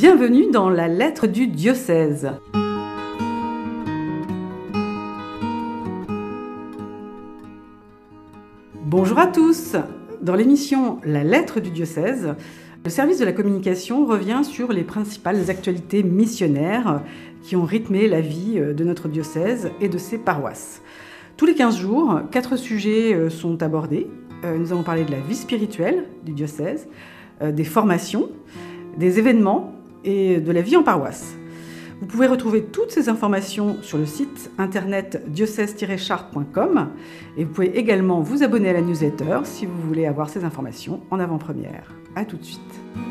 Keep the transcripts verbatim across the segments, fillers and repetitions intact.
Bienvenue dans la lettre du diocèse. Bonjour à tous. Dans l'émission La lettre du diocèse, le service de la communication revient sur les principales actualités missionnaires qui ont rythmé la vie de notre diocèse et de ses paroisses. Tous les quinze jours, quatre sujets sont abordés. Nous allons parler de la vie spirituelle du diocèse, des formations, des événements et de la vie en paroisse. Vous pouvez retrouver toutes ces informations sur le site internet diocèse tiret chartres point com et vous pouvez également vous abonner à la newsletter si vous voulez avoir ces informations en avant-première. À tout de suite.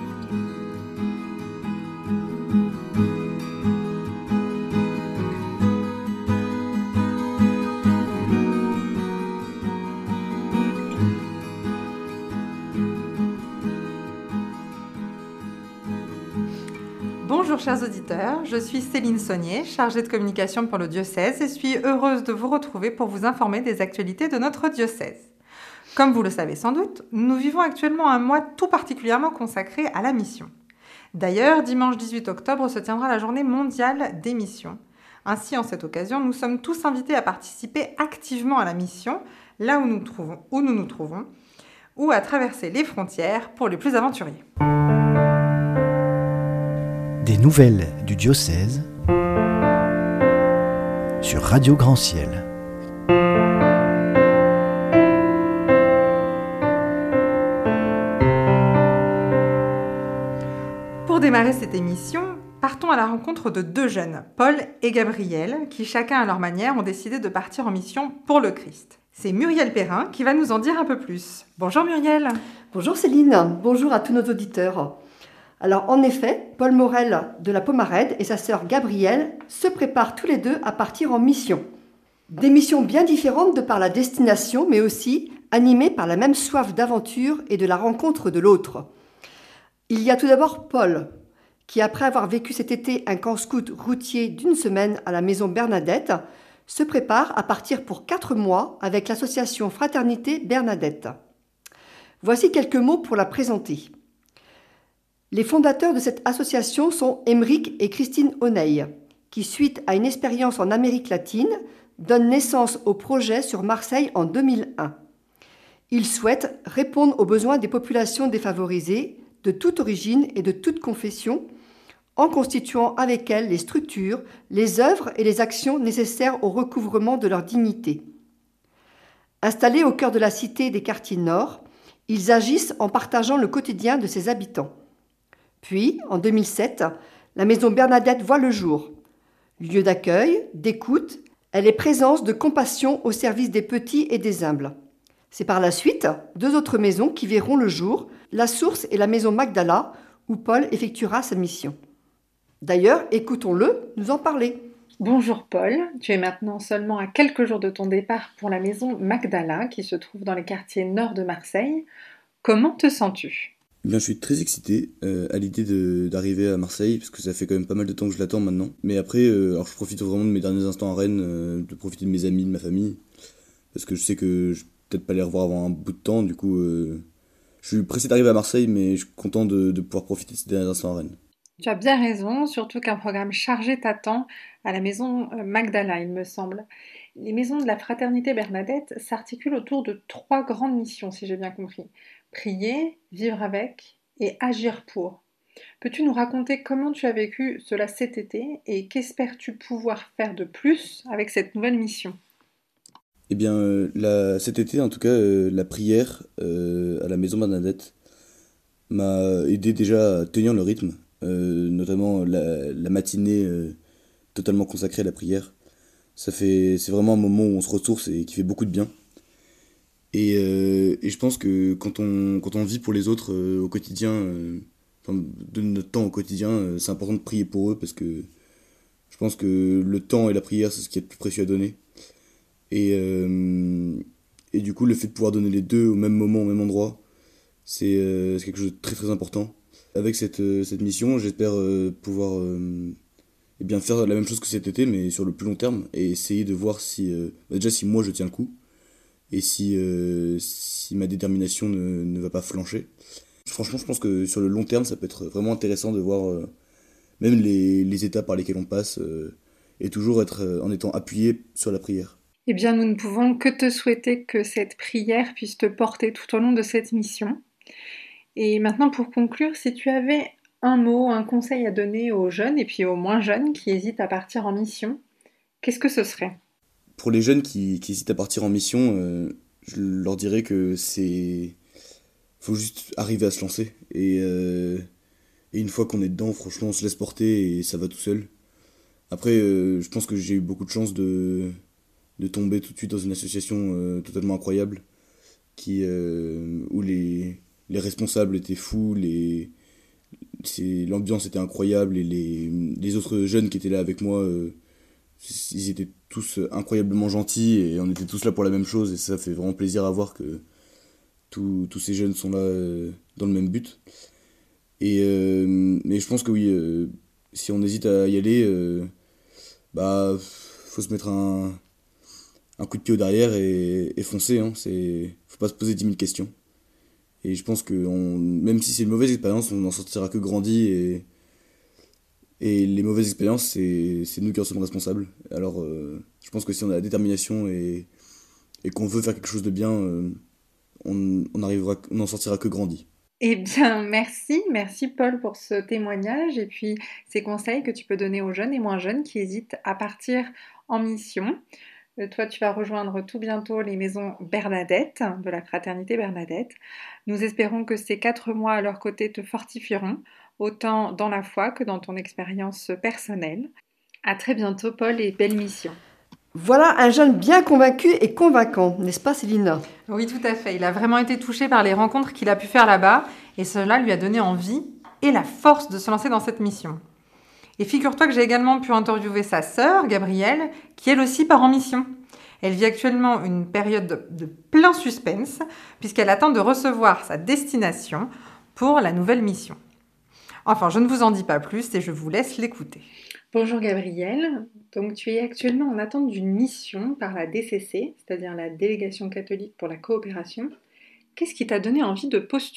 Bonjour chers auditeurs, je suis Céline Saunier, chargée de communication pour le diocèse et suis heureuse de vous retrouver pour vous informer des actualités de notre diocèse. Comme vous le savez sans doute, nous vivons actuellement un mois tout particulièrement consacré à la mission. D'ailleurs, dimanche dix-huit octobre se tiendra la journée mondiale des missions. Ainsi, en cette occasion, nous sommes tous invités à participer activement à la mission, là où nous, trouvons, où nous nous trouvons, ou à traverser les frontières pour les plus aventuriers. Des nouvelles du diocèse sur Radio Grand Ciel. Pour démarrer cette émission, partons à la rencontre de deux jeunes, Paul et Gabriel, qui chacun à leur manière ont décidé de partir en mission pour le Christ. C'est Muriel Perrin qui va nous en dire un peu plus. Bonjour Muriel. Bonjour Céline, bonjour à tous nos auditeurs. Alors en effet, Paul Morel de la Pomarède et sa sœur Gabrielle se préparent tous les deux à partir en mission. Des missions bien différentes de par la destination, mais aussi animées par la même soif d'aventure et de la rencontre de l'autre. Il y a tout d'abord Paul, qui après avoir vécu cet été un camp scout routier d'une semaine à la maison Bernadette, se prépare à partir pour quatre mois avec l'association Fraternité Bernadette. Voici quelques mots pour la présenter. Les fondateurs de cette association sont Émeric et Christine Oneil, qui, suite à une expérience en Amérique latine, donnent naissance au projet sur Marseille en deux mille un. Ils souhaitent répondre aux besoins des populations défavorisées, de toute origine et de toute confession, en constituant avec elles les structures, les œuvres et les actions nécessaires au recouvrement de leur dignité. Installés au cœur de la cité des quartiers nord, ils agissent en partageant le quotidien de ses habitants. Puis, en deux mille sept, la maison Bernadette voit le jour. Lieu d'accueil, d'écoute, elle est présence de compassion au service des petits et des humbles. C'est par la suite deux autres maisons qui verront le jour, la Source et la maison Magdala, où Paul effectuera sa mission. D'ailleurs, écoutons-le nous en parler. Bonjour Paul, tu es maintenant seulement à quelques jours de ton départ pour la maison Magdala, qui se trouve dans les quartiers nord de Marseille. Comment te sens-tu ? Eh bien, je suis très excité euh, à l'idée de, d'arriver à Marseille, parce que ça fait quand même pas mal de temps que je l'attends maintenant. Mais après, euh, alors je profite vraiment de mes derniers instants à Rennes, euh, de profiter de mes amis, de ma famille, parce que je sais que je vais peut-être pas les revoir avant un bout de temps, du coup, euh, je suis pressé d'arriver à Marseille, mais je suis content de, de pouvoir profiter de ces derniers instants à Rennes. Tu as bien raison, surtout qu'un programme chargé t'attend à la maison Magdala, il me semble. Les maisons de la Fraternité Bernadette s'articulent autour de trois grandes missions, si j'ai bien compris. Prier, vivre avec et agir pour. Peux-tu nous raconter comment tu as vécu cela cet été et qu'espères-tu pouvoir faire de plus avec cette nouvelle mission ? Eh bien, euh, la, cet été, en tout cas, euh, la prière euh, à la maison Bernadette m'a aidé déjà à tenir le rythme, euh, notamment la, la matinée euh, totalement consacrée à la prière. Ça fait, c'est vraiment un moment où on se ressource et qui fait beaucoup de bien. Et, euh, et je pense que quand on, quand on vit pour les autres euh, au quotidien, euh, enfin, de notre temps au quotidien, euh, c'est important de prier pour eux parce que je pense que le temps et la prière, c'est ce qui est le plus précieux à donner. Et, euh, et du coup, le fait de pouvoir donner les deux au même moment, au même endroit, c'est, euh, c'est quelque chose de très très important. Avec cette, euh, cette mission, j'espère euh, pouvoir euh, eh bien, faire la même chose que cet été, mais sur le plus long terme, et essayer de voir si, euh, déjà si moi je tiens le coup, et si, euh, si ma détermination ne, ne va pas flancher. Franchement, je pense que sur le long terme, ça peut être vraiment intéressant de voir euh, même les, les étapes par lesquelles on passe, euh, et toujours être euh, en étant appuyé sur la prière. Eh bien, nous ne pouvons que te souhaiter que cette prière puisse te porter tout au long de cette mission. Et maintenant, pour conclure, si tu avais un mot, un conseil à donner aux jeunes et puis aux moins jeunes qui hésitent à partir en mission, qu'est-ce que ce serait ? Pour les jeunes qui, qui hésitent à partir en mission, euh, je leur dirais que c'est... faut juste arriver à se lancer. Et, euh, et une fois qu'on est dedans, franchement, on se laisse porter et ça va tout seul. Après, euh, je pense que j'ai eu beaucoup de chance de, de tomber tout de suite dans une association euh, totalement incroyable, qui, euh, où les, les responsables étaient fous, les, c'est, l'ambiance était incroyable, et les, les autres jeunes qui étaient là avec moi, euh, ils étaient tous incroyablement gentils, et on était tous là pour la même chose, et ça fait vraiment plaisir à voir que tous, tous ces jeunes sont là euh, dans le même but. Et, euh, mais je pense que oui, euh, si on hésite à y aller, euh, bah, faut se mettre un, un coup de pied au derrière et, et foncer, hein. C'est, faut pas se poser dix mille questions. Et je pense que on, même si c'est une mauvaise expérience, on n'en sortira que grandi, et, et les mauvaises expériences, c'est, c'est nous qui en sommes responsables. Alors, euh, je pense que si on a la détermination et, et qu'on veut faire quelque chose de bien, euh, on, on, arrivera, on n'en sortira que grandi. Eh bien, merci, merci Paul pour ce témoignage et puis ces conseils que tu peux donner aux jeunes et moins jeunes qui hésitent à partir en mission. Euh, toi, tu vas rejoindre tout bientôt les maisons Bernadette, de la fraternité Bernadette. Nous espérons que ces quatre mois à leur côté te fortifieront, autant dans la foi que dans ton expérience personnelle. À très bientôt Paul et belle mission. Voilà un jeune bien convaincu et convaincant, n'est-ce pas Céline ? Oui, tout à fait. Il a vraiment été touché par les rencontres qu'il a pu faire là-bas et cela lui a donné envie et la force de se lancer dans cette mission. Et figure-toi que j'ai également pu interviewer sa sœur, Gabrielle, qui elle aussi part en mission. Elle vit actuellement une période de, de plein suspense puisqu'elle attend de recevoir sa destination pour la nouvelle mission. Enfin, je ne vous en dis pas plus et je vous laisse l'écouter. Bonjour Gabrielle, donc tu es actuellement en attente d'une mission par la D C C, c'est-à-dire la Délégation catholique pour la coopération. Qu'est-ce qui t'a donné envie de postuler ?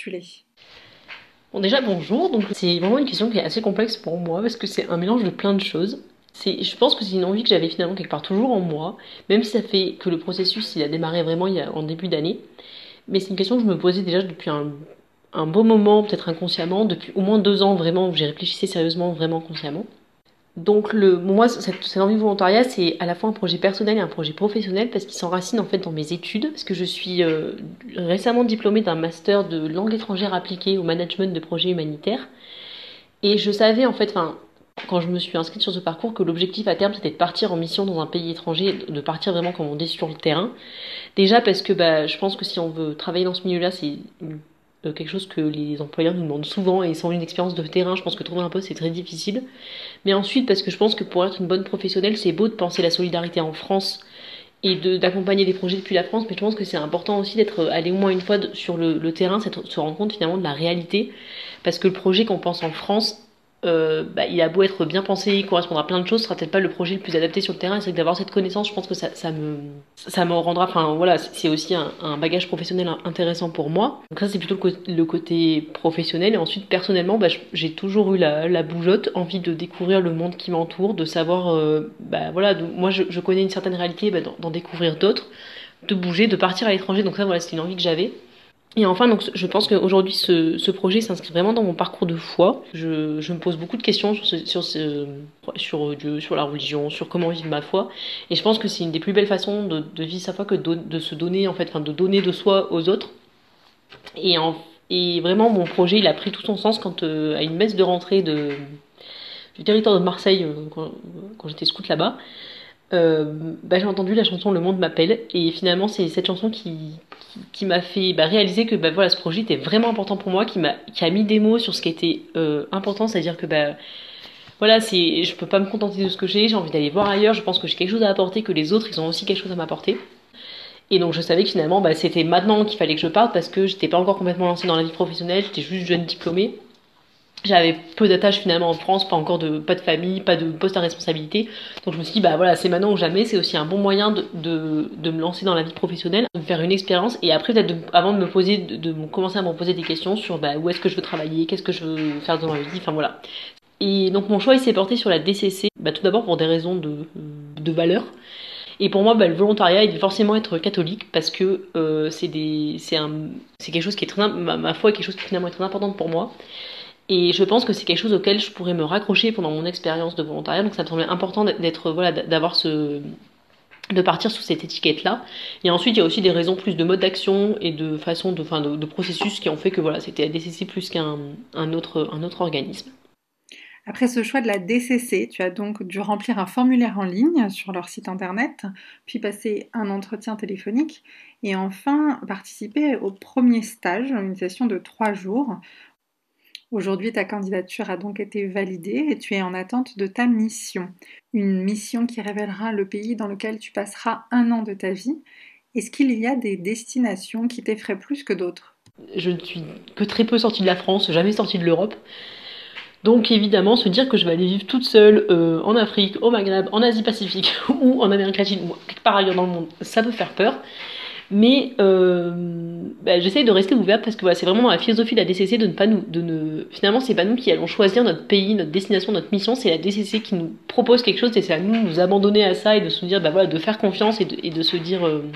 Bon déjà bonjour, donc c'est vraiment une question qui est assez complexe pour moi parce que c'est un mélange de plein de choses. C'est, je pense que c'est une envie que j'avais finalement quelque part toujours en moi, même si ça fait que le processus il a démarré vraiment il y a, en début d'année. Mais c'est une question que je me posais déjà depuis un, un bon moment, peut-être inconsciemment, depuis au moins deux ans vraiment où j'ai réfléchi sérieusement, vraiment consciemment. Donc le, moi, cette, cette envie de volontariat, c'est à la fois un projet personnel et un projet professionnel parce qu'il s'enracine en fait dans mes études. Parce que je suis euh, récemment diplômée d'un master de langue étrangère appliquée au management de projets humanitaires. Et je savais en fait, enfin, quand je me suis inscrite sur ce parcours, que l'objectif à terme c'était de partir en mission dans un pays étranger, de partir vraiment comme on dit sur le terrain. Déjà parce que bah, je pense que si on veut travailler dans ce milieu-là, c'est une quelque chose que les employeurs nous demandent souvent et sans une expérience de terrain, je pense que trouver un poste c'est très difficile. Mais ensuite parce que je pense que pour être une bonne professionnelle, c'est beau de penser la solidarité en France et de, d'accompagner des projets depuis la France, mais je pense que c'est important aussi d'être allé au moins une fois de, sur le, le terrain, c'est de se rendre compte finalement de la réalité, parce que le projet qu'on pense en France, Euh, bah, il a beau être bien pensé, correspondre à plein de choses, ce sera peut-être pas le projet le plus adapté sur le terrain. Et c'est que d'avoir cette connaissance, je pense que ça, ça me, ça me rendra, enfin voilà, c'est aussi un, un bagage professionnel intéressant pour moi. Donc ça c'est plutôt le, co- le côté professionnel. Et ensuite personnellement, bah, j'ai toujours eu la, la bougeotte, envie de découvrir le monde qui m'entoure, de savoir, euh, bah voilà, de, moi je, je connais une certaine réalité, bah, d'en, d'en découvrir d'autres, de bouger, de partir à l'étranger. Donc ça voilà, c'est une envie que j'avais. Et enfin, donc, je pense qu'aujourd'hui, ce, ce projet s'inscrit vraiment dans mon parcours de foi. Je, je me pose beaucoup de questions sur, ce, sur, ce, sur Dieu, sur la religion, sur comment vivre ma foi. Et je pense que c'est une des plus belles façons de, de vivre sa foi que de, de se donner, en fait, enfin, de donner de soi aux autres. Et, en, et vraiment, mon projet, il a pris tout son sens quand, euh, à une messe de rentrée de, du territoire de Marseille, euh, quand, quand j'étais scout là-bas, Euh, bah, j'ai entendu la chanson Le Monde m'appelle et finalement c'est cette chanson qui, qui, qui m'a fait bah, réaliser que bah, voilà, ce projet était vraiment important pour moi, qui, m'a, qui a mis des mots sur ce qui était euh, important, c'est-à-dire que bah, voilà, c'est, je peux pas me contenter de ce que j'ai, j'ai envie d'aller voir ailleurs, je pense que j'ai quelque chose à apporter, que les autres ils ont aussi quelque chose à m'apporter. Et donc je savais que finalement bah, c'était maintenant qu'il fallait que je parte parce que j'étais pas encore complètement lancée dans la vie professionnelle, j'étais juste jeune diplômée. J'avais peu d'attaches finalement en France, pas encore de, pas de famille, pas de poste à responsabilité. Donc je me suis dit, bah voilà, c'est maintenant ou jamais, c'est aussi un bon moyen de, de, de me lancer dans la vie professionnelle, de faire une expérience et après peut-être de, avant de me poser, de, de commencer à me poser des questions sur bah, où est-ce que je veux travailler, qu'est-ce que je veux faire dans ma vie, enfin voilà. Et donc mon choix il s'est porté sur la D C C, bah, tout d'abord pour des raisons de, de valeur. Et pour moi, bah, le volontariat, il devait forcément être catholique parce que euh, c'est, des, c'est, un, c'est quelque chose qui est très, ma, ma foi est quelque chose qui finalement est très importante pour moi. Et je pense que c'est quelque chose auquel je pourrais me raccrocher pendant mon expérience de volontariat. Donc ça me semblait important d'être, voilà, d'avoir ce, de partir sous cette étiquette-là. Et ensuite, il y a aussi des raisons plus de mode d'action et de façon, de, enfin, de, de processus qui ont fait que voilà, c'était la D C C plus qu'un un autre, un autre organisme. Après ce choix de la D C C, tu as donc dû remplir un formulaire en ligne sur leur site internet, puis passer un entretien téléphonique et enfin participer au premier stage, une session de trois jours. Aujourd'hui, ta candidature a donc été validée et tu es en attente de ta mission. Une mission qui révélera le pays dans lequel tu passeras un an de ta vie. Est-ce qu'il y a des destinations qui t'effraient plus que d'autres ? Je ne suis que très peu sortie de la France, jamais sortie de l'Europe. Donc évidemment, se dire que je vais aller vivre toute seule euh, en Afrique, au Maghreb, en Asie-Pacifique ou en Amérique latine ou quelque part ailleurs dans le monde, ça peut faire peur. Mais euh, bah, j'essaye de rester ouverte parce que voilà, c'est vraiment dans la philosophie de la D C C de ne pas nous, de ne, finalement c'est pas nous qui allons choisir notre pays, notre destination, notre mission, c'est la D C C qui nous propose quelque chose et c'est à nous de nous abandonner à ça et de se dire bah voilà, de faire confiance et de, et de se dire euh,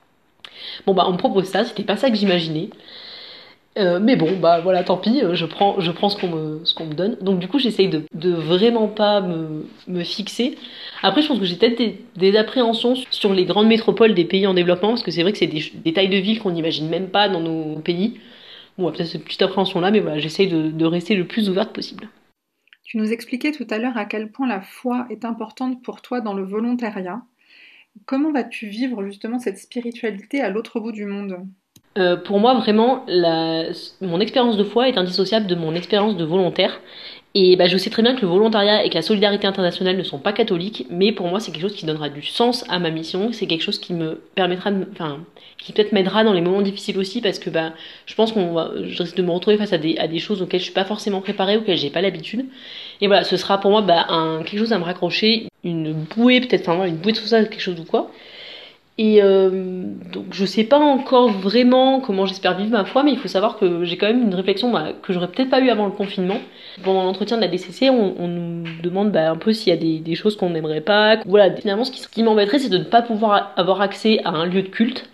bon bah on me propose ça, c'était pas ça que j'imaginais. Euh, mais bon, bah voilà, tant pis, je prends, je prends ce qu'on me, ce qu'on me donne. Donc du coup, j'essaye de, de vraiment pas me, me fixer. Après, je pense que j'ai peut-être des, des appréhensions sur les grandes métropoles des pays en développement, parce que c'est vrai que c'est des, des tailles de villes qu'on n'imagine même pas dans nos pays. Bon, peut-être cette petite appréhension-là, mais voilà, j'essaye de, de rester le plus ouverte possible. Tu nous expliquais tout à l'heure à quel point la foi est importante pour toi dans le volontariat. Comment vas-tu vivre justement cette spiritualité à l'autre bout du monde ? Euh, pour moi, vraiment, la, mon expérience de foi est indissociable de mon expérience de volontaire. Et bah, je sais très bien que le volontariat et que la solidarité internationale ne sont pas catholiques, mais pour moi, c'est quelque chose qui donnera du sens à ma mission. C'est quelque chose qui me permettra, de, enfin, qui peut-être m'aidera dans les moments difficiles aussi, parce que bah, je pense qu'on va, je risque de me retrouver face à des, à des choses auxquelles je suis pas forcément préparée, auxquelles j'ai pas l'habitude. Et voilà, ce sera pour moi bah, un, quelque chose à me raccrocher, une bouée peut-être, enfin, une bouée de tout ça, quelque chose ou quoi. Et euh, donc je sais pas encore vraiment comment j'espère vivre ma foi, mais il faut savoir que j'ai quand même une réflexion bah, que j'aurais peut-être pas eu avant le confinement. Pendant l'entretien de la D C C, on, on nous demande bah, un peu s'il y a des, des choses qu'on n'aimerait pas. Voilà, finalement ce qui, ce qui m'embêterait c'est de ne pas pouvoir avoir accès à un lieu de culte.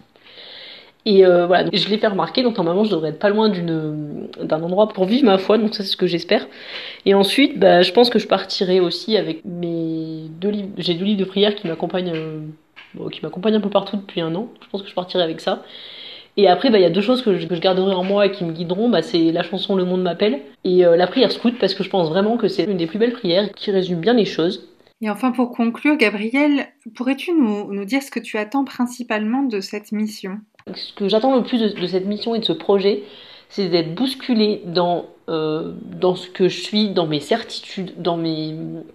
Et euh, voilà, donc, je l'ai fait remarquer, donc normalement je devrais être pas loin d'une, d'un endroit pour vivre ma foi, donc ça c'est ce que j'espère. Et ensuite, bah, je pense que je partirai aussi avec mes deux livres, j'ai deux livres de prière qui m'accompagnent... Euh, Bon, qui m'accompagne un peu partout depuis un an. Je pense que je partirai avec ça. Et après, bah, y a deux choses que je, que je garderai en moi et qui me guideront. Bah, c'est la chanson Le Monde m'appelle et euh, la prière scout, parce que je pense vraiment que c'est une des plus belles prières qui résume bien les choses. Et enfin, pour conclure, Gabrielle, pourrais-tu nous, nous dire ce que tu attends principalement de cette mission ? Ce que j'attends le plus de, de cette mission et de ce projet, c'est d'être bousculée dans, euh, dans ce que je suis, dans mes certitudes, dans mes...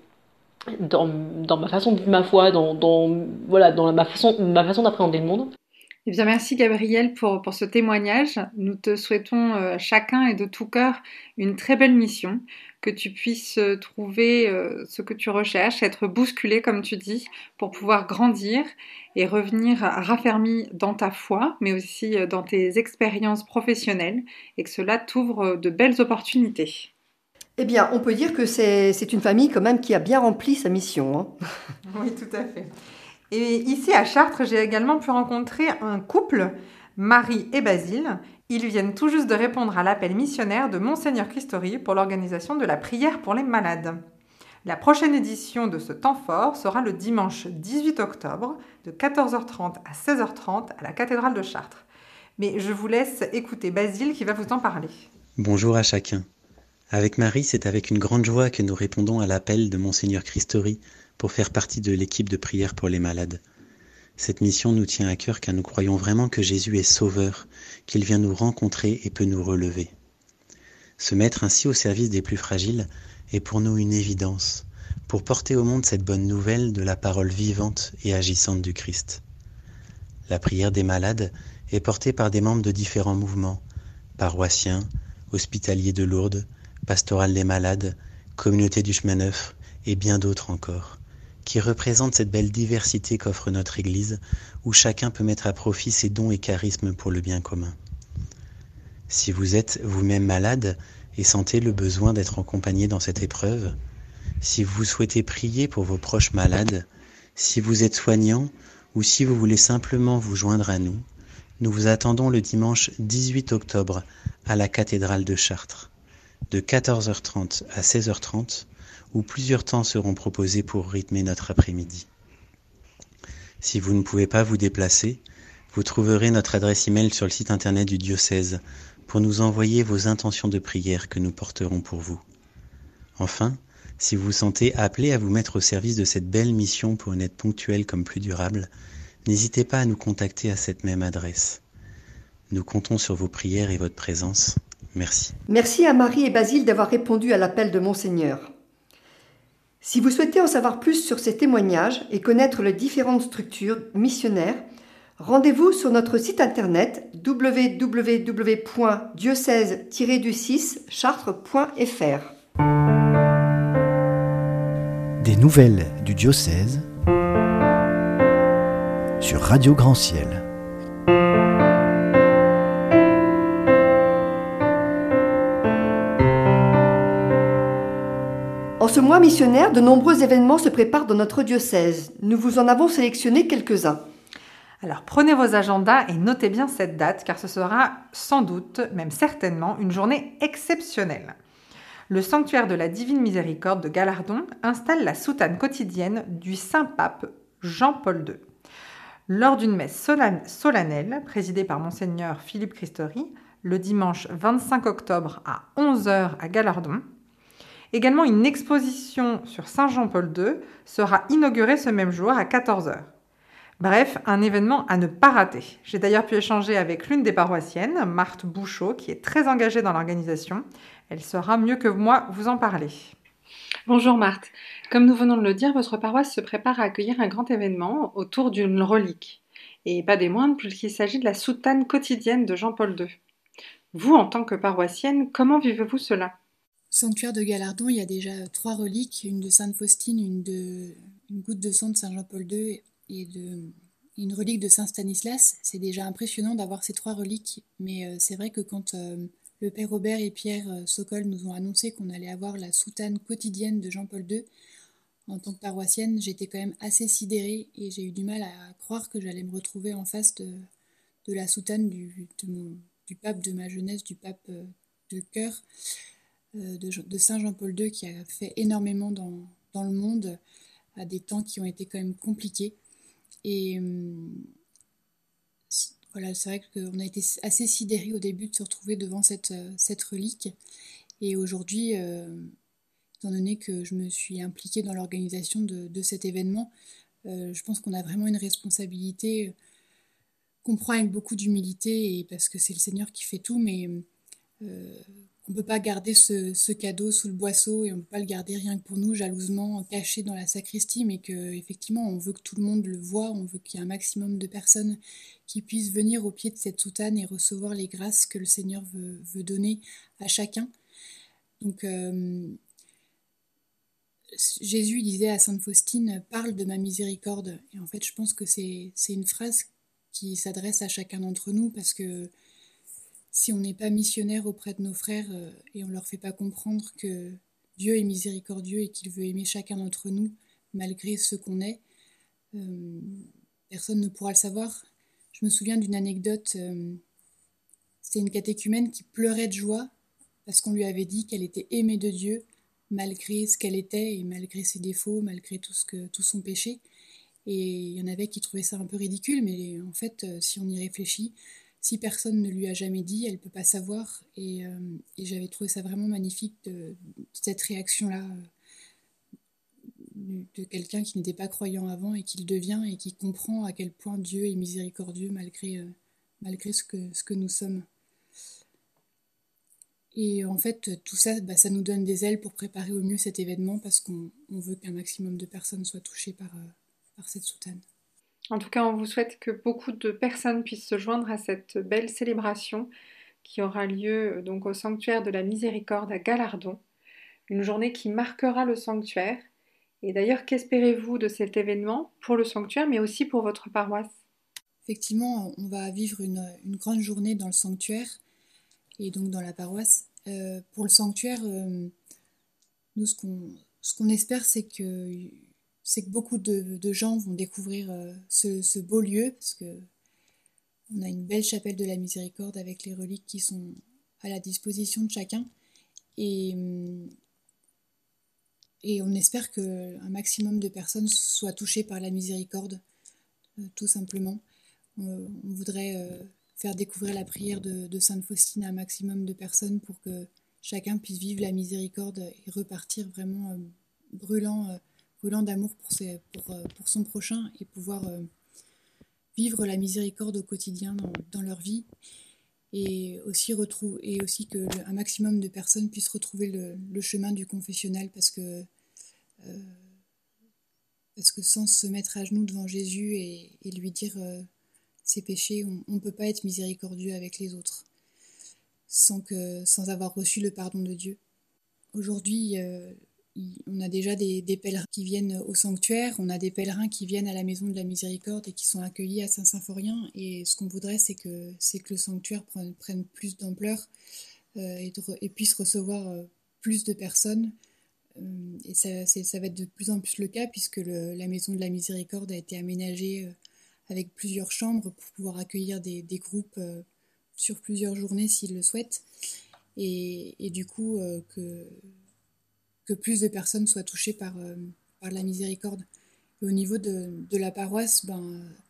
Dans, dans ma façon de vivre ma foi, dans, dans, voilà, dans ma façon, ma façon d'appréhender le monde. Eh bien, merci Gabrielle pour, pour ce témoignage. Nous te souhaitons euh, chacun et de tout cœur une très belle mission, que tu puisses euh, trouver euh, ce que tu recherches, être bousculé comme tu dis, pour pouvoir grandir et revenir raffermi dans ta foi, mais aussi euh, dans tes expériences professionnelles, et que cela t'ouvre de belles opportunités. Eh bien, on peut dire que c'est, c'est une famille quand même qui a bien rempli sa mission. Hein. Oui, tout à fait. Et ici à Chartres, j'ai également pu rencontrer un couple, Marie et Basile. Ils viennent tout juste de répondre à l'appel missionnaire de Monseigneur Christori pour l'organisation de la prière pour les malades. La prochaine édition de ce temps fort sera le dimanche dix-huit octobre de quatorze heures trente à seize heures trente à la cathédrale de Chartres. Mais je vous laisse écouter Basile qui va vous en parler. Bonjour à chacun. Avec Marie, c'est avec une grande joie que nous répondons à l'appel de Monseigneur Christori pour faire partie de l'équipe de prière pour les malades. Cette mission nous tient à cœur car nous croyons vraiment que Jésus est sauveur, qu'il vient nous rencontrer et peut nous relever. Se mettre ainsi au service des plus fragiles est pour nous une évidence, pour porter au monde cette bonne nouvelle de la parole vivante et agissante du Christ. La prière des malades est portée par des membres de différents mouvements, paroissiens, hospitaliers de Lourdes, Pastoral des malades, Communauté du chemin neuf et bien d'autres encore, qui représentent cette belle diversité qu'offre notre Église, où chacun peut mettre à profit ses dons et charismes pour le bien commun. Si vous êtes vous-même malade et sentez le besoin d'être accompagné dans cette épreuve, si vous souhaitez prier pour vos proches malades, si vous êtes soignant ou si vous voulez simplement vous joindre à nous, nous vous attendons le dimanche dix-huit octobre à la cathédrale de Chartres, de quatorze heures trente à seize heures trente, où plusieurs temps seront proposés pour rythmer notre après-midi. Si vous ne pouvez pas vous déplacer, vous trouverez notre adresse email sur le site internet du diocèse pour nous envoyer vos intentions de prière que nous porterons pour vous. Enfin, si vous vous sentez appelé à vous mettre au service de cette belle mission pour une aide ponctuelle comme plus durable, n'hésitez pas à nous contacter à cette même adresse. Nous comptons sur vos prières et votre présence. Merci. Merci à Marie et Basile d'avoir répondu à l'appel de Monseigneur. Si vous souhaitez en savoir plus sur ces témoignages et connaître les différentes structures missionnaires, rendez-vous sur notre site internet w w w point diocèse tiret du six chartres point f r. Des nouvelles du diocèse sur Radio Grand Ciel. En ce mois missionnaire, de nombreux événements se préparent dans notre diocèse. Nous vous en avons sélectionné quelques-uns. Alors prenez vos agendas et notez bien cette date car ce sera sans doute, même certainement, une journée exceptionnelle. Le sanctuaire de la Divine Miséricorde de Galardon installe la soutane quotidienne du Saint-Pape Jean-Paul deux. Lors d'une messe solennelle présidée par Monseigneur Philippe Christori, le dimanche vingt-cinq octobre à onze heures à Galardon, également une exposition sur Saint Jean-Paul deux sera inaugurée ce même jour à quatorze heures. Bref, un événement à ne pas rater. J'ai d'ailleurs pu échanger avec l'une des paroissiennes, Marthe Bouchot, qui est très engagée dans l'organisation. Elle saura mieux que moi vous en parler. Bonjour Marthe. Comme nous venons de le dire, votre paroisse se prépare à accueillir un grand événement autour d'une relique. Et pas des moindres, puisqu'il s'agit de la soutane quotidienne de Jean-Paul deux. Vous, en tant que paroissienne, comment vivez-vous cela ? Sanctuaire de Galardon, il y a déjà trois reliques, une de Sainte Faustine, une, de, une goutte de sang de Saint Jean-Paul deux et de, une relique de Saint Stanislas. C'est déjà impressionnant d'avoir ces trois reliques, mais euh, c'est vrai que quand euh, le père Robert et Pierre euh, Sokol nous ont annoncé qu'on allait avoir la soutane quotidienne de Jean-Paul deux, en tant que paroissienne, j'étais quand même assez sidérée et j'ai eu du mal à croire que j'allais me retrouver en face de, de la soutane du, de mon, du pape de ma jeunesse, du pape euh, de cœur, euh, de, de Saint Jean-Paul deux, qui a fait énormément dans, dans le monde à des temps qui ont été quand même compliqués. Et euh, voilà, c'est vrai qu'on a été assez sidérés au début de se retrouver devant cette, cette relique. Et aujourd'hui, euh, étant donné que je me suis impliquée dans l'organisation de, de cet événement, euh, je pense qu'on a vraiment une responsabilité qu'on prend avec beaucoup d'humilité, et parce que c'est le Seigneur qui fait tout, mais euh, on ne peut pas garder ce, ce cadeau sous le boisseau et on ne peut pas le garder rien que pour nous, jalousement caché dans la sacristie, mais qu'effectivement on veut que tout le monde le voie, on veut qu'il y ait un maximum de personnes qui puissent venir au pied de cette soutane et recevoir les grâces que le Seigneur veut, veut donner à chacun. Donc euh, Jésus disait à Sainte Faustine « Parle de ma miséricorde ». Et en fait je pense que c'est, c'est une phrase qui s'adresse à chacun d'entre nous, parce que si on n'est pas missionnaire auprès de nos frères euh, et on ne leur fait pas comprendre que Dieu est miséricordieux et qu'il veut aimer chacun d'entre nous malgré ce qu'on est, euh, personne ne pourra le savoir. Je me souviens d'une anecdote, euh, c'était une catéchumène qui pleurait de joie parce qu'on lui avait dit qu'elle était aimée de Dieu malgré ce qu'elle était et malgré ses défauts, malgré tout, ce que, tout son péché. Et il y en avait qui trouvaient ça un peu ridicule, mais en fait, euh, si on y réfléchit, si personne ne lui a jamais dit, elle ne peut pas savoir. Et, euh, et j'avais trouvé ça vraiment magnifique, de, de cette réaction-là, euh, de quelqu'un qui n'était pas croyant avant et qui le devient et qui comprend à quel point Dieu est miséricordieux malgré, euh, malgré ce, que, ce que nous sommes. Et en fait, tout ça, bah, ça nous donne des ailes pour préparer au mieux cet événement, parce qu'on on veut qu'un maximum de personnes soient touchées par, euh, par cette soutane. En tout cas, on vous souhaite que beaucoup de personnes puissent se joindre à cette belle célébration qui aura lieu donc au sanctuaire de la Miséricorde à Galardon, une journée qui marquera le sanctuaire. Et d'ailleurs, qu'espérez-vous de cet événement pour le sanctuaire, mais aussi pour votre paroisse ? Effectivement, on va vivre une, une grande journée dans le sanctuaire et donc dans la paroisse. Euh, pour le sanctuaire, euh, nous, ce qu'on, ce qu'on espère, c'est que, c'est que beaucoup de, de gens vont découvrir euh, ce, ce beau lieu, parce que on a une belle chapelle de la Miséricorde avec les reliques qui sont à la disposition de chacun. Et, et on espère qu'un maximum de personnes soient touchées par la miséricorde, euh, tout simplement. Euh, on voudrait euh, faire découvrir la prière de, de Sainte Faustine à un maximum de personnes pour que chacun puisse vivre la miséricorde et repartir vraiment euh, brûlant, euh, brûlant d'amour pour, ses, pour, euh, pour son prochain et pouvoir euh, vivre la miséricorde au quotidien dans, dans leur vie. Et aussi, retrouve, et aussi que le, un maximum de personnes puissent retrouver le, le chemin du confessionnal, parce que, euh, parce que sans se mettre à genoux devant Jésus et, et lui dire euh, ses péchés, on ne peut pas être miséricordieux avec les autres sans, que, sans avoir reçu le pardon de Dieu. Aujourd'hui, euh, on a déjà des, des pèlerins qui viennent au sanctuaire, on a des pèlerins qui viennent à la Maison de la Miséricorde et qui sont accueillis à Saint-Symphorien. Et ce qu'on voudrait, c'est que, c'est que le sanctuaire prenne, prenne plus d'ampleur euh, et, de, et puisse recevoir euh, plus de personnes. Euh, et ça, c'est, ça va être de plus en plus le cas, puisque le, la Maison de la Miséricorde a été aménagée euh, avec plusieurs chambres pour pouvoir accueillir des, des groupes euh, sur plusieurs journées s'ils le souhaitent. Et, et du coup, euh, que... que plus de personnes soient touchées par, euh, par la miséricorde. Et au niveau de, de la paroisse, ben,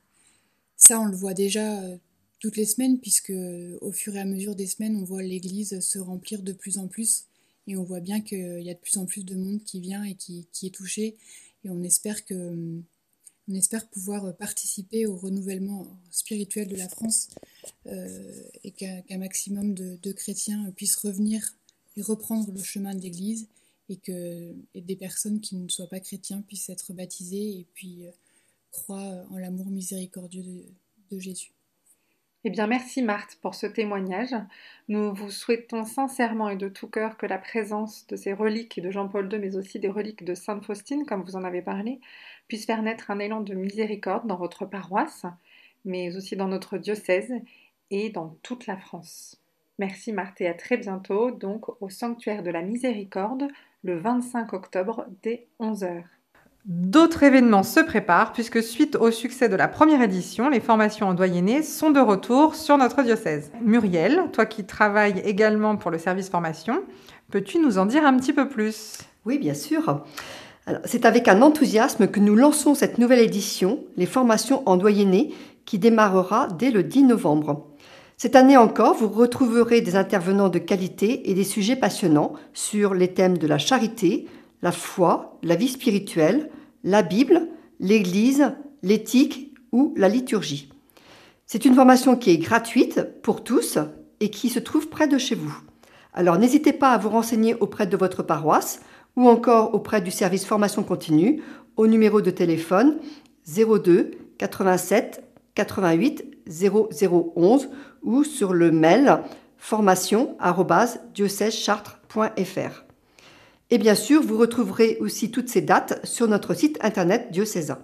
ça on le voit déjà euh, toutes les semaines, puisque au fur et à mesure des semaines, on voit l'église se remplir de plus en plus, et on voit bien qu'il y a de plus en plus de monde qui vient et qui, qui est touché, et on espère, que, on espère pouvoir participer au renouvellement spirituel de la France, euh, et qu'un, qu'un maximum de, de chrétiens puissent revenir et reprendre le chemin de l'église, et que et des personnes qui ne soient pas chrétiens puissent être baptisées et puis euh, croient en l'amour miséricordieux de, de Jésus. Eh bien, merci Marthe pour ce témoignage. Nous vous souhaitons sincèrement et de tout cœur que la présence de ces reliques de Jean-Paul deux, mais aussi des reliques de Sainte Faustine, comme vous en avez parlé, puisse faire naître un élan de miséricorde dans votre paroisse, mais aussi dans notre diocèse et dans toute la France. Merci Marthe et à très bientôt, donc au Sanctuaire de la Miséricorde, le vingt-cinq octobre dès onze heures. D'autres événements se préparent puisque suite au succès de la première édition, les formations en doyenné sont de retour sur notre diocèse. Muriel, toi qui travailles également pour le service formation, peux-tu nous en dire un petit peu plus ? Oui, bien sûr. Alors, c'est avec un enthousiasme que nous lançons cette nouvelle édition, les formations en doyenné, qui démarrera dès le dix novembre. Cette année encore, vous retrouverez des intervenants de qualité et des sujets passionnants sur les thèmes de la charité, la foi, la vie spirituelle, la Bible, l'Église, l'éthique ou la liturgie. C'est une formation qui est gratuite pour tous et qui se trouve près de chez vous. Alors n'hésitez pas à vous renseigner auprès de votre paroisse ou encore auprès du service formation continue au numéro de téléphone zéro deux quatre-vingt-sept quatre-vingt-huit zéro zéro onze ou sur le mail formation arobase diocèse chartres point f r. Et bien sûr, vous retrouverez aussi toutes ces dates sur notre site internet diocésain.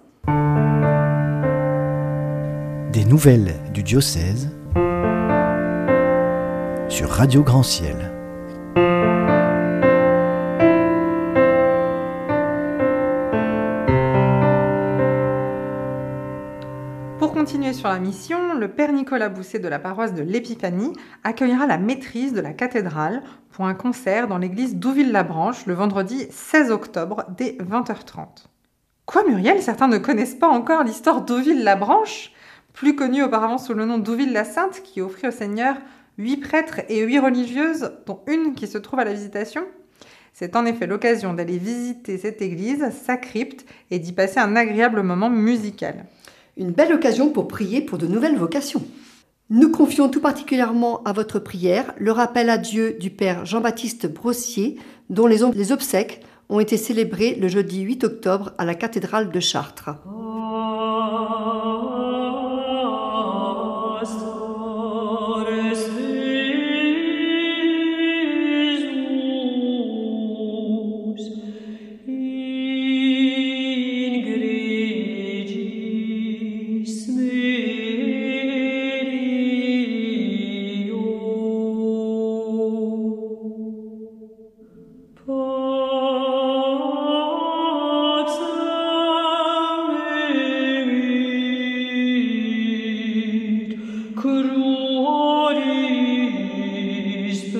Des nouvelles du diocèse sur Radio Grand Ciel. Pour continuer sur la mission, le Père Nicolas Bousset de la paroisse de l'Épiphanie accueillera la maîtrise de la cathédrale pour un concert dans l'église d'Ouville-la-Branche le vendredi seize octobre dès vingt heures trente. Quoi Muriel, certains ne connaissent pas encore l'histoire d'Ouville-la-Branche, plus connue auparavant sous le nom d'Ouville-la-Sainte, qui offrit au Seigneur huit prêtres et huit religieuses, dont une qui se trouve à la Visitation. C'est en effet l'occasion d'aller visiter cette église, sa crypte, et d'y passer un agréable moment musical. Une belle occasion pour prier pour de nouvelles vocations. Nous confions tout particulièrement à votre prière le rappel à Dieu du Père Jean-Baptiste Brossier, dont les, les obsèques ont été célébrées le jeudi huit octobre à la cathédrale de Chartres.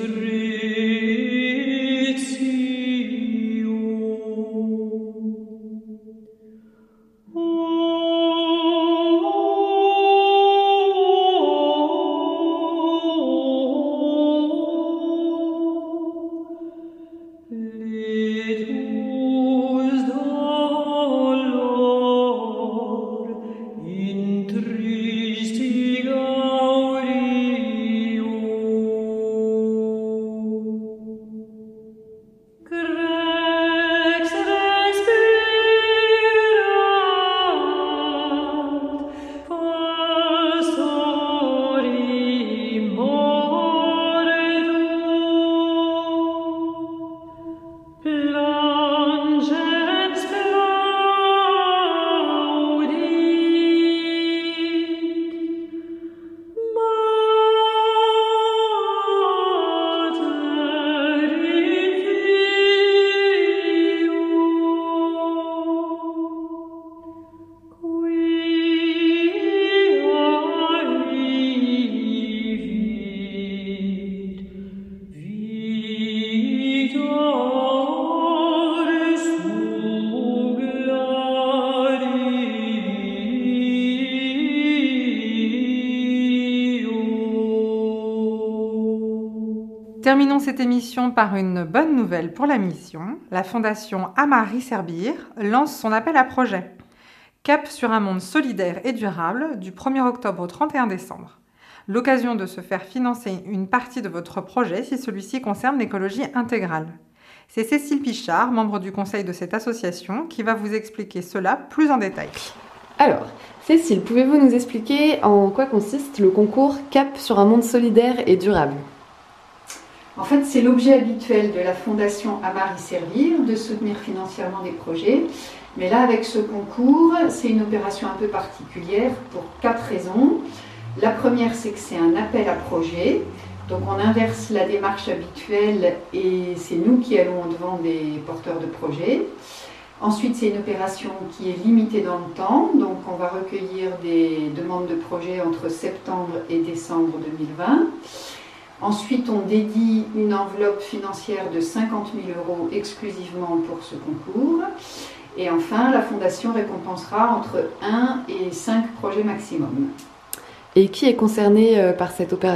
Terminons cette émission par une bonne nouvelle pour la mission. La Fondation Amari Servir lance son appel à projet. Cap sur un monde solidaire et durable du premier octobre au trente et un décembre. L'occasion de se faire financer une partie de votre projet si celui-ci concerne l'écologie intégrale. C'est Cécile Pichard, membre du conseil de cette association, qui va vous expliquer cela plus en détail. Alors, Cécile, pouvez-vous nous expliquer en quoi consiste le concours Cap sur un monde solidaire et durable ? En fait, c'est l'objet habituel de la Fondation Amari Servir de soutenir financièrement des projets. Mais là, avec ce concours, c'est une opération un peu particulière pour quatre raisons. La première, c'est que c'est un appel à projet. Donc on inverse la démarche habituelle et c'est nous qui allons devant des porteurs de projets. Ensuite, c'est une opération qui est limitée dans le temps. Donc on va recueillir des demandes de projets entre septembre et décembre deux mille vingt. Ensuite, on dédie une enveloppe financière de cinquante mille euros exclusivement pour ce concours. Et enfin, la Fondation récompensera entre un et cinq projets maximum. Et qui est concerné par cette opération ?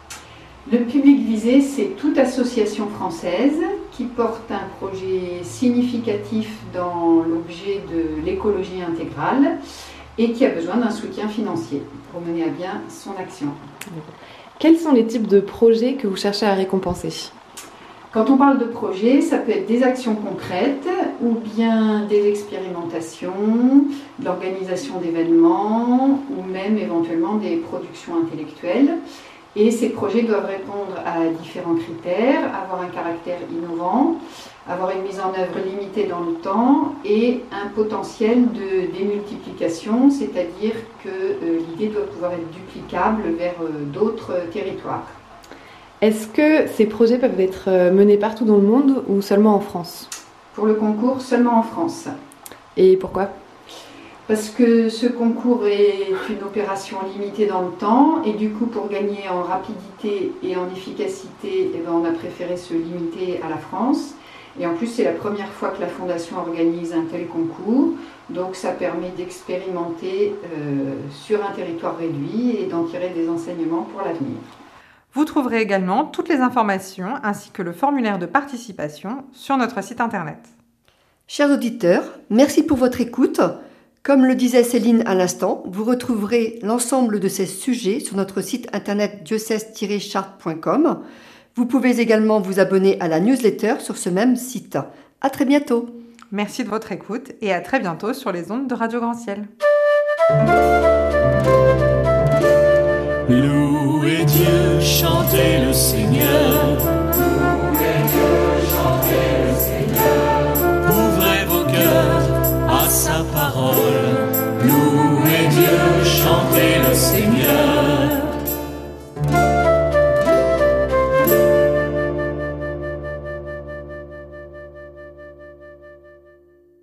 Le public visé, c'est toute association française qui porte un projet significatif dans l'objet de l'écologie intégrale et qui a besoin d'un soutien financier pour mener à bien son action. Quels sont les types de projets que vous cherchez à récompenser ? Quand on parle de projets, ça peut être des actions concrètes ou bien des expérimentations, l'organisation d'événements ou même éventuellement des productions intellectuelles. Et ces projets doivent répondre à différents critères, avoir un caractère innovant, avoir une mise en œuvre limitée dans le temps et un potentiel de démultiplication, c'est-à-dire que euh, l'idée doit pouvoir être duplicable vers euh, d'autres territoires. Est-ce que ces projets peuvent être menés partout dans le monde ou seulement en France ? Pour le concours, seulement en France. Et pourquoi ? Parce que ce concours est une opération limitée dans le temps et du coup pour gagner en rapidité et en efficacité, eh ben, on a préféré se limiter à la France. Et en plus c'est la première fois que la Fondation organise un tel concours, donc ça permet d'expérimenter euh, sur un territoire réduit et d'en tirer des enseignements pour l'avenir. Vous trouverez également toutes les informations ainsi que le formulaire de participation sur notre site internet. Chers auditeurs, merci pour votre écoute. Comme le disait Céline à l'instant, vous retrouverez l'ensemble de ces sujets sur notre site internet diocèse tiret charte point com. Vous pouvez également vous abonner à la newsletter sur ce même site. À très bientôt. Merci de votre écoute et à très bientôt sur les ondes de Radio Grand Ciel. Louez Dieu, chantez le Seigneur.